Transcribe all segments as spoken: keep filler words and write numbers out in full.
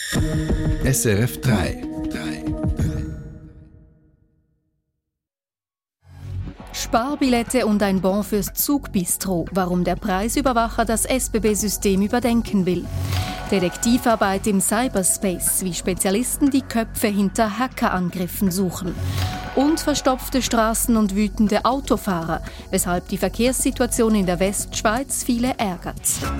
S R F drei. Sparbillette und ein Bon fürs Zugbistro, warum der Preisüberwacher das S B B-System überdenken will. Detektivarbeit im Cyberspace, wie Spezialisten die Köpfe hinter Hackerangriffen suchen. Und verstopfte Straßen und wütende Autofahrer, weshalb die Verkehrssituation in der Westschweiz viele ärgert.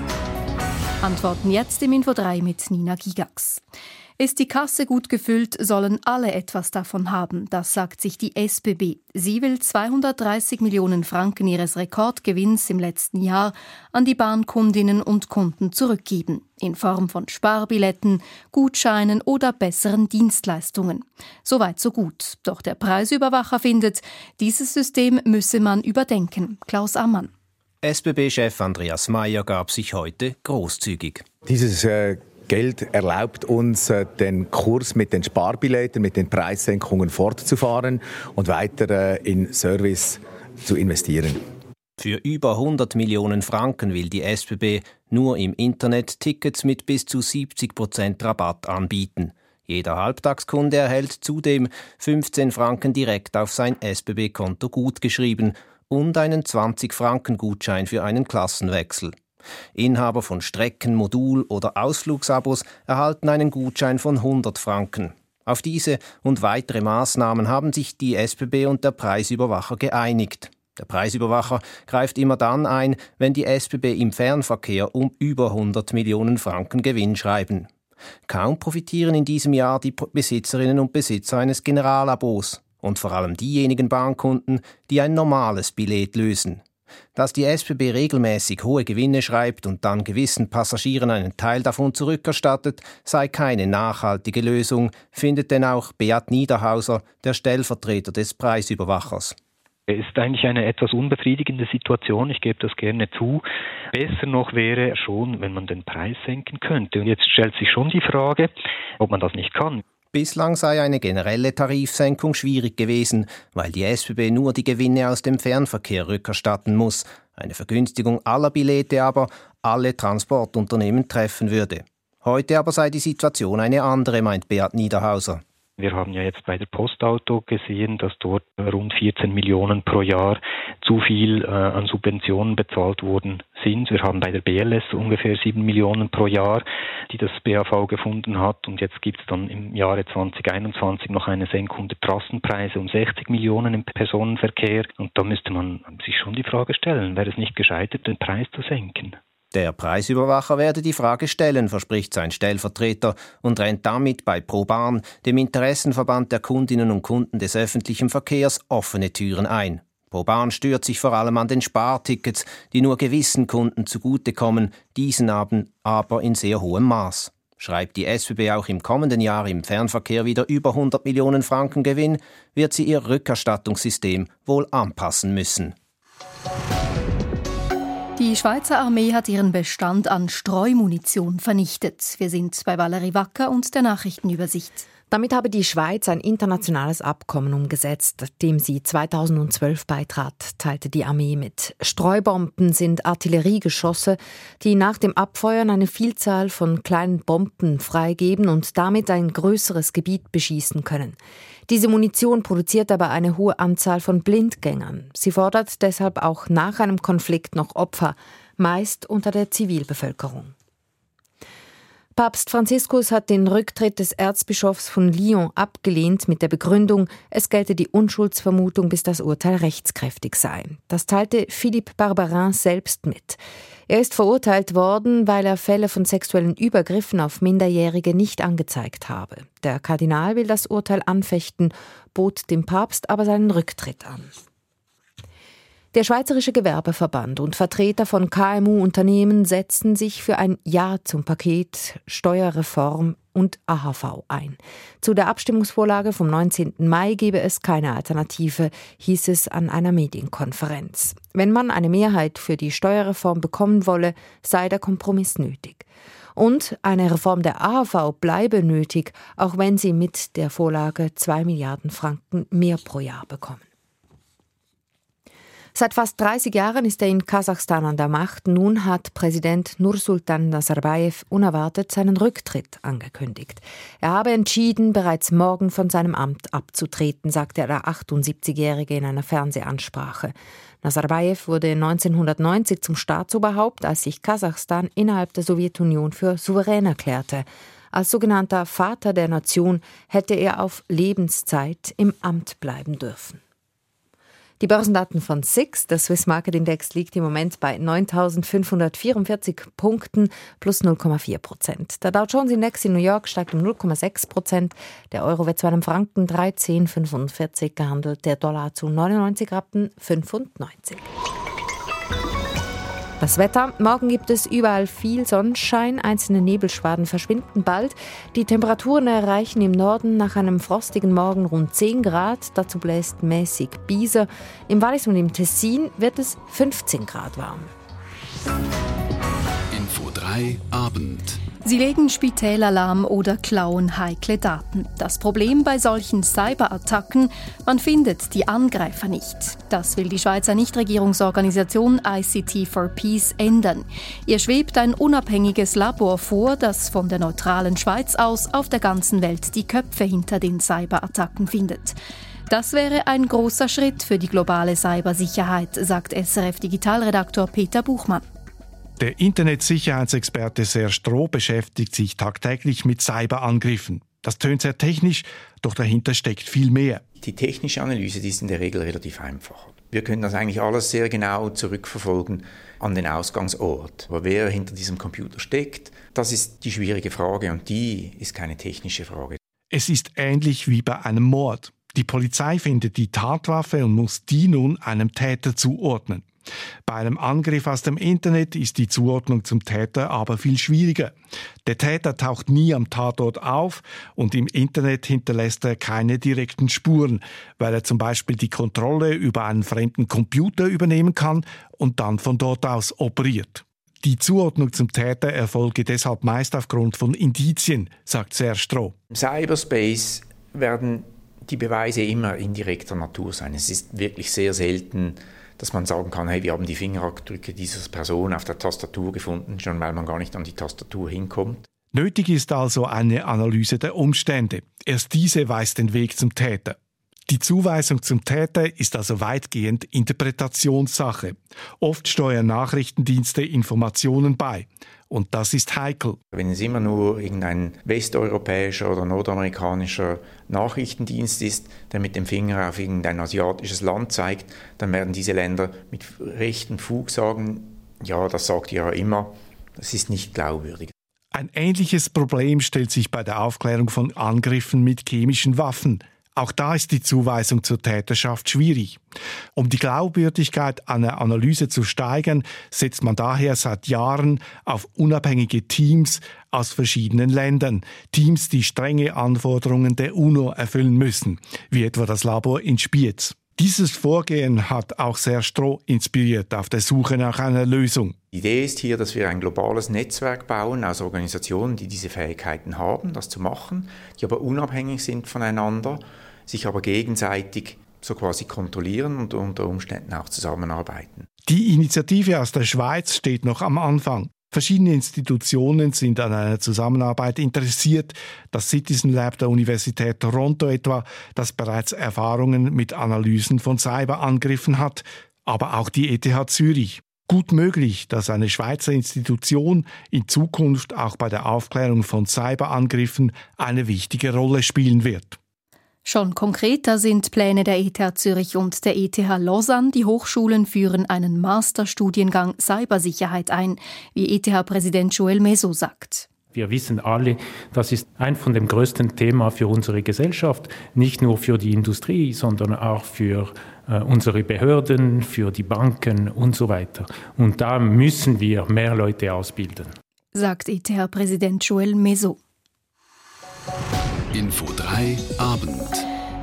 Antworten jetzt im Info drei mit Nina Gigax. Ist die Kasse gut gefüllt, sollen alle etwas davon haben, das sagt sich die S B B. Sie will zweihundertdreißig Millionen Franken ihres Rekordgewinns im letzten Jahr an die Bahnkundinnen und Kunden zurückgeben, in Form von Sparbilletten, Gutscheinen oder besseren Dienstleistungen. Soweit so gut. Doch der Preisüberwacher findet, dieses System müsse man überdenken. Klaus Ammann. S B B-Chef Andreas Meier gab sich heute großzügig. Dieses äh Geld erlaubt uns, den Kurs mit den Sparbilletten, mit den Preissenkungen fortzufahren und weiter in Service zu investieren. Für über hundert Millionen Franken will die S B B nur im Internet Tickets mit bis zu siebzig Prozent Rabatt anbieten. Jeder Halbtagskunde erhält zudem fünfzehn Franken direkt auf sein S B B-Konto gutgeschrieben und einen zwanzig Franken Gutschein für einen Klassenwechsel. Inhaber von Strecken-, Modul- oder Ausflugsabos erhalten einen Gutschein von hundert Franken. Auf diese und weitere Maßnahmen haben sich die S B B und der Preisüberwacher geeinigt. Der Preisüberwacher greift immer dann ein, wenn die S B B im Fernverkehr um über hundert Millionen Franken Gewinn schreiben. Kaum profitieren in diesem Jahr die Besitzerinnen und Besitzer eines Generalabos und vor allem diejenigen Bahnkunden, die ein normales Billett lösen. Dass die S B B regelmäßig hohe Gewinne schreibt und dann gewissen Passagieren einen Teil davon zurückerstattet, sei keine nachhaltige Lösung, findet denn auch Beat Niederhauser, der Stellvertreter des Preisüberwachers. Es ist eigentlich eine etwas unbefriedigende Situation, ich gebe das gerne zu. Besser noch wäre schon, wenn man den Preis senken könnte. Und jetzt stellt sich schon die Frage, ob man das nicht kann. Bislang sei eine generelle Tarifsenkung schwierig gewesen, weil die S B B nur die Gewinne aus dem Fernverkehr rückerstatten muss. Eine Vergünstigung aller Billette aber alle Transportunternehmen treffen würde. Heute aber sei die Situation eine andere, meint Beat Niederhauser. Wir haben ja jetzt bei der Postauto gesehen, dass dort rund vierzehn Millionen pro Jahr zu viel äh, an Subventionen bezahlt worden sind. Wir haben bei der B L S ungefähr sieben Millionen pro Jahr, die das B A V gefunden hat. Und jetzt gibt es dann im Jahre zwanzig einundzwanzig noch eine Senkung der Trassenpreise um sechzig Millionen im Personenverkehr. Und da müsste man sich schon die Frage stellen, wäre es nicht gescheitert, den Preis zu senken? Der Preisüberwacher werde die Frage stellen, verspricht sein Stellvertreter und rennt damit bei ProBahn, dem Interessenverband der Kundinnen und Kunden des öffentlichen Verkehrs, offene Türen ein. ProBahn stört sich vor allem an den Spartickets, die nur gewissen Kunden zugutekommen, diesen aber in sehr hohem Maß. Schreibt die S B B auch im kommenden Jahr im Fernverkehr wieder über hundert Millionen Franken Gewinn, wird sie ihr Rückerstattungssystem wohl anpassen müssen. Die Schweizer Armee hat ihren Bestand an Streumunition vernichtet. Wir sind bei Valerie Wacker und der Nachrichtenübersicht. Damit habe die Schweiz ein internationales Abkommen umgesetzt, dem sie zweitausendzwölf beitrat, teilte die Armee mit. Streubomben sind Artilleriegeschosse, die nach dem Abfeuern eine Vielzahl von kleinen Bomben freigeben und damit ein größeres Gebiet beschießen können. Diese Munition produziert aber eine hohe Anzahl von Blindgängern. Sie fordert deshalb auch nach einem Konflikt noch Opfer, meist unter der Zivilbevölkerung. Papst Franziskus hat den Rücktritt des Erzbischofs von Lyon abgelehnt mit der Begründung, es gelte die Unschuldsvermutung, bis das Urteil rechtskräftig sei. Das teilte Philippe Barbarin selbst mit. Er ist verurteilt worden, weil er Fälle von sexuellen Übergriffen auf Minderjährige nicht angezeigt habe. Der Kardinal will das Urteil anfechten, bot dem Papst aber seinen Rücktritt an. Der Schweizerische Gewerbeverband und Vertreter von K M U-Unternehmen setzen sich für ein Ja zum Paket Steuerreform und A H V ein. Zu der Abstimmungsvorlage vom neunzehnten Mai gebe es keine Alternative, hieß es an einer Medienkonferenz. Wenn man eine Mehrheit für die Steuerreform bekommen wolle, sei der Kompromiss nötig. Und eine Reform der A H V bleibe nötig, auch wenn sie mit der Vorlage zwei Milliarden Franken mehr pro Jahr bekommen. Seit fast dreißig Jahren ist er in Kasachstan an der Macht. Nun hat Präsident Nursultan Nazarbayev unerwartet seinen Rücktritt angekündigt. Er habe entschieden, bereits morgen von seinem Amt abzutreten, sagte der achtundsiebzigjährige in einer Fernsehansprache. Nazarbayev wurde neunzehnhundertneunzig zum Staatsoberhaupt, als sich Kasachstan innerhalb der Sowjetunion für souverän erklärte. Als sogenannter Vater der Nation hätte er auf Lebenszeit im Amt bleiben dürfen. Die Börsendaten von S I X, der Swiss Market Index, liegt im Moment bei neuntausendfünfhundertvierundvierzig Punkten plus null Komma vier Prozent. Der Dow Jones Index in New York steigt um null Komma sechs Prozent. Der Euro wird zu einem Franken dreizehn Komma fünfundvierzig gehandelt, der Dollar zu neunundneunzig Rappen fünfundneunzig. Das Wetter. Morgen gibt es überall viel Sonnenschein, einzelne Nebelschwaden verschwinden bald. Die Temperaturen erreichen im Norden nach einem frostigen Morgen rund zehn Grad. Dazu bläst mäßig Bise. Im Wallis und im Tessin wird es fünfzehn Grad warm. Info drei Abend. Sie legen Spitäler lahm oder klauen heikle Daten. Das Problem bei solchen Cyberattacken: man findet die Angreifer nicht. Das will die Schweizer Nichtregierungsorganisation I C T for Peace ändern. Ihr schwebt ein unabhängiges Labor vor, das von der neutralen Schweiz aus auf der ganzen Welt die Köpfe hinter den Cyberattacken findet. Das wäre ein großer Schritt für die globale Cybersicherheit, sagt S R F-Digitalredaktor Peter Buchmann. Der Internetsicherheitsexperte Serge Stroh beschäftigt sich tagtäglich mit Cyberangriffen. Das tönt sehr technisch, doch dahinter steckt viel mehr. Die technische Analyse, die ist in der Regel relativ einfach. Wir können das eigentlich alles sehr genau zurückverfolgen an den Ausgangsort. Aber wer hinter diesem Computer steckt, das ist die schwierige Frage, und die ist keine technische Frage. Es ist ähnlich wie bei einem Mord. Die Polizei findet die Tatwaffe und muss die nun einem Täter zuordnen. Bei einem Angriff aus dem Internet ist die Zuordnung zum Täter aber viel schwieriger. Der Täter taucht nie am Tatort auf und im Internet hinterlässt er keine direkten Spuren, weil er zum Beispiel die Kontrolle über einen fremden Computer übernehmen kann und dann von dort aus operiert. Die Zuordnung zum Täter erfolge deshalb meist aufgrund von Indizien, sagt Serge Stroh. Im Cyberspace werden die Beweise immer indirekter Natur sein. Es ist wirklich sehr selten, dass man sagen kann, hey, wir haben die Fingerabdrücke dieser Person auf der Tastatur gefunden, schon weil man gar nicht an die Tastatur hinkommt. Nötig ist also eine Analyse der Umstände. Erst diese weist den Weg zum Täter. Die Zuweisung zum Täter ist also weitgehend Interpretationssache. Oft steuern Nachrichtendienste Informationen bei. Und das ist heikel. Wenn es immer nur irgendein westeuropäischer oder nordamerikanischer Nachrichtendienst ist, der mit dem Finger auf irgendein asiatisches Land zeigt, dann werden diese Länder mit rechtem Fug sagen, ja, das sagt ihr ja immer, das ist nicht glaubwürdig. Ein ähnliches Problem stellt sich bei der Aufklärung von Angriffen mit chemischen Waffen. Auch da ist die Zuweisung zur Täterschaft schwierig. Um die Glaubwürdigkeit einer Analyse zu steigern, setzt man daher seit Jahren auf unabhängige Teams aus verschiedenen Ländern. Teams, die strenge Anforderungen der UNO erfüllen müssen, wie etwa das Labor in Spiez. Dieses Vorgehen hat auch Serge Stroh inspiriert auf der Suche nach einer Lösung. Die Idee ist hier, dass wir ein globales Netzwerk bauen aus Organisationen, die diese Fähigkeiten haben, das zu machen, die aber unabhängig sind voneinander, sich aber gegenseitig so quasi kontrollieren und unter Umständen auch zusammenarbeiten. Die Initiative aus der Schweiz steht noch am Anfang. Verschiedene Institutionen sind an einer Zusammenarbeit interessiert. Das Citizen Lab der Universität Toronto etwa, das bereits Erfahrungen mit Analysen von Cyberangriffen hat, aber auch die E T H Zürich. Gut möglich, dass eine Schweizer Institution in Zukunft auch bei der Aufklärung von Cyberangriffen eine wichtige Rolle spielen wird. Schon konkreter sind Pläne der E T H Zürich und der E T H Lausanne. Die Hochschulen führen einen Masterstudiengang Cybersicherheit ein, wie E T H-Präsident Joël Meso sagt. Wir wissen alle, das ist ein von den größten Themen für unsere Gesellschaft, nicht nur für die Industrie, sondern auch für äh, unsere Behörden, für die Banken und so weiter. Und da müssen wir mehr Leute ausbilden, sagt E T H-Präsident Joël Meso. Info drei Abend.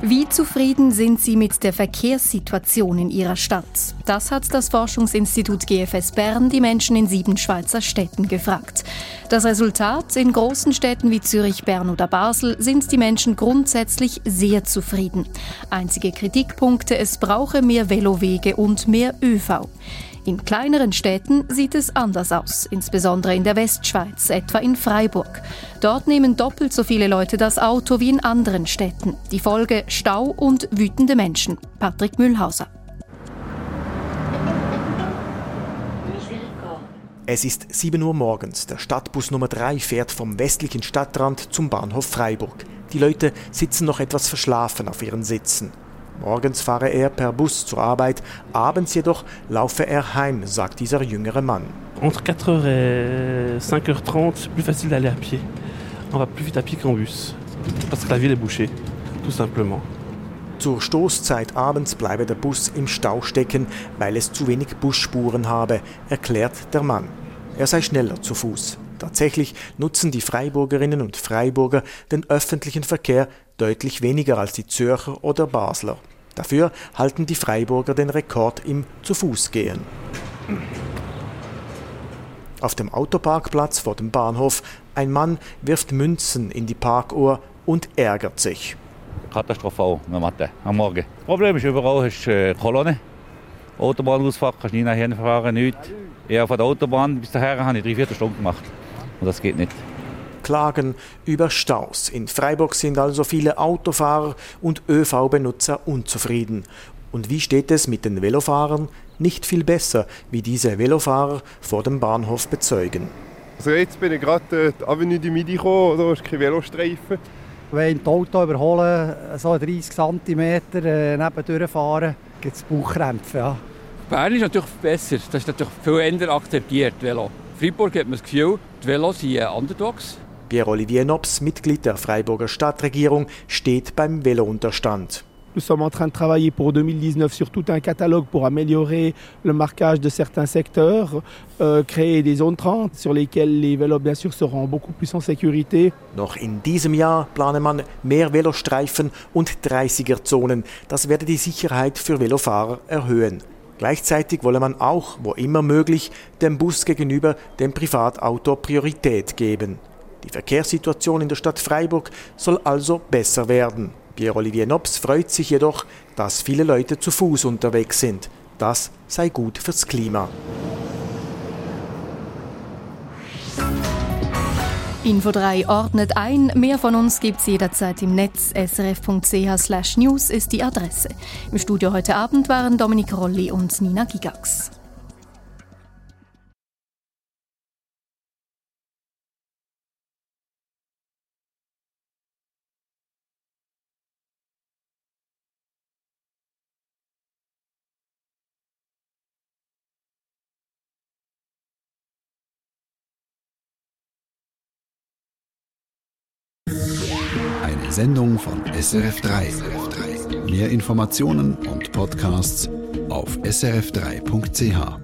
Wie zufrieden sind Sie mit der Verkehrssituation in Ihrer Stadt? Das hat das Forschungsinstitut G F S Bern die Menschen in sieben Schweizer Städten gefragt. Das Resultat: In großen Städten wie Zürich, Bern oder Basel sind die Menschen grundsätzlich sehr zufrieden. Einzige Kritikpunkte: Es brauche mehr Velowege und mehr ÖV. In kleineren Städten sieht es anders aus, insbesondere in der Westschweiz, etwa in Freiburg. Dort nehmen doppelt so viele Leute das Auto wie in anderen Städten. Die Folge: Stau und wütende Menschen. Patrick Mühlhauser. Es ist sieben Uhr morgens. Der Stadtbus Nummer drei fährt vom westlichen Stadtrand zum Bahnhof Freiburg. Die Leute sitzen noch etwas verschlafen auf ihren Sitzen. Morgens fahre er per Bus zur Arbeit, abends jedoch laufe er heim, sagt dieser jüngere Mann. Entre quatre heures et cinq heures trente, c'est plus facile d'aller à pied. On va plus vite à pied qu'en bus. Parce que la ville est bouchée, tout simplement. Zur Stoßzeit abends bleibe der Bus im Stau stecken, weil es zu wenig Busspuren habe, erklärt der Mann. Er sei schneller zu Fuß. Tatsächlich nutzen die Freiburgerinnen und Freiburger den öffentlichen Verkehr deutlich weniger als die Zürcher oder Basler. Dafür halten die Freiburger den Rekord im Zu-Fuß-Gehen. Auf dem Autoparkplatz vor dem Bahnhof: Ein Mann wirft Münzen in die Parkuhr und ärgert sich. Katastrophal mit Mathe am Morgen. Das Problem ist, überall hast du äh, Kolonne. Autobahnausfahrt, kannst nie nachher fahren, nichts. Ja, von der Autobahn bis daher habe ich drei Viertelstunden gemacht. Und das geht nicht. Klagen über Staus. In Freiburg sind also viele Autofahrer und ÖV-Benutzer unzufrieden. Und wie steht es mit den Velofahrern? Nicht viel besser, wie diese Velofahrer vor dem Bahnhof bezeugen. Also jetzt bin ich gerade die Avenue du Midi gekommen, da ist kein Velostreifen. Wenn ich das Auto überhole, so dreißig Zentimeter äh, nebendurch fahren, gibt es Bauchkrämpfe. Ja. Bern ist natürlich besser, das ist natürlich viel eher akzeptiert, Velo. Freiburg hat man das Gefühl, die Velos sind Underdogs. Pierre-Olivier Nobs, Mitglied der Freiburger Stadtregierung, steht beim Velounterstand. Nous sommes en train de travailler pour deux mille dix-neuf sur tout un catalogue pour améliorer le marquage de certains secteurs, euh, créer des zones trente sur lesquelles les vélos bien sûr seront beaucoup plus en sécurité. Noch in diesem Jahr plane man mehr Velostreifen und dreißiger-Zonen. Das werde die Sicherheit für Velofahrer erhöhen. Gleichzeitig wolle man auch, wo immer möglich, dem Bus gegenüber dem Privatauto Priorität geben. Die Verkehrssituation in der Stadt Freiburg soll also besser werden. Pierre-Olivier Nobs freut sich jedoch, dass viele Leute zu Fuß unterwegs sind. Das sei gut fürs Klima. Info drei ordnet ein. Mehr von uns gibt's jederzeit im Netz. S R F Punkt C H slash news ist die Adresse. Im Studio heute Abend waren Dominik Rolli und Nina Gigax. Eine Sendung von S R F drei. Mehr Informationen und Podcasts auf s r f drei punkt c h.